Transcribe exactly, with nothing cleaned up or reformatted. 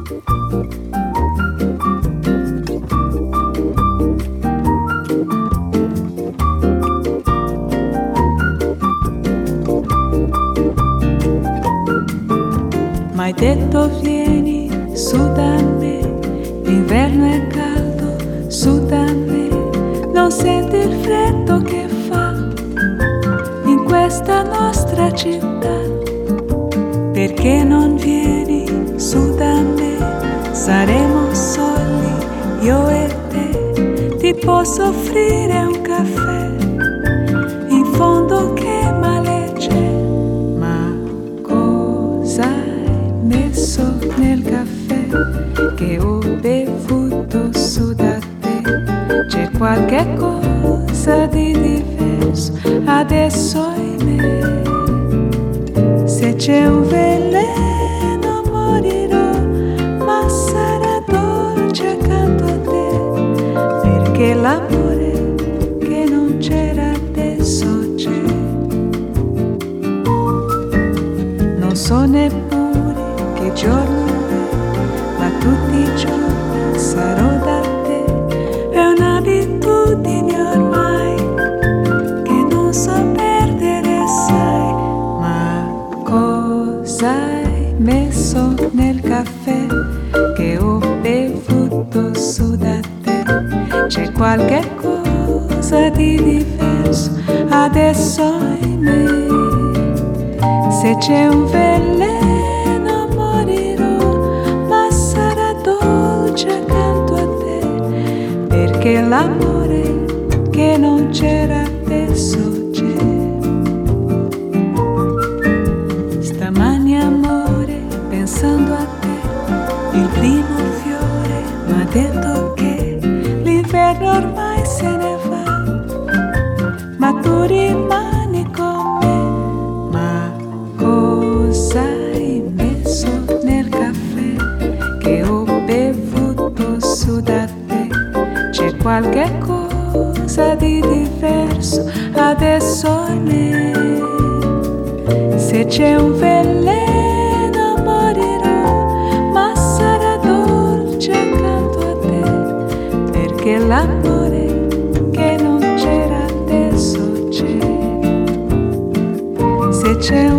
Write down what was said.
M'hai detto vieni su da me, l'inverno è caldo, su da me, non senti il freddo che fa in questa nostra città. Perché non vieni su da me, saremo soli, io e te, ti posso offrire un caffè, in fondo che male c'è, ma cosa messo nel caffè che ho bevuto su da te? C'è qualche cosa di diverso adesso in me. Se c'è un veleno morirò, ma sarà dolce accanto a te, perché l'amore che non c'era adesso c'è. Non so neppure che giorno è, ma tutti i giorni sarò da te. È un'abitudine ormai che non so perdere, sai. Ma cosa hai messo nel caffè che ho bevuto su da te? C'è qualche cosa di diverso adesso in me. Se c'è un veleno morirò, ma sarà dolce accanto a te, perché l'amore che non c'era adesso c'è. Stamani amore, pensando a te, il primo fiore m'ha detto che l'inverno ormai se ne va, ma tu rimani con me. Ma cosa hai messo nel caffè che ho bevuto su da te? C'è qualche cosa di diverso adesso in me. Se c'è un veleno morirò, ma sarà dolce accanto a te, perché l'amore che non c'era adesso c'è. Se c'è un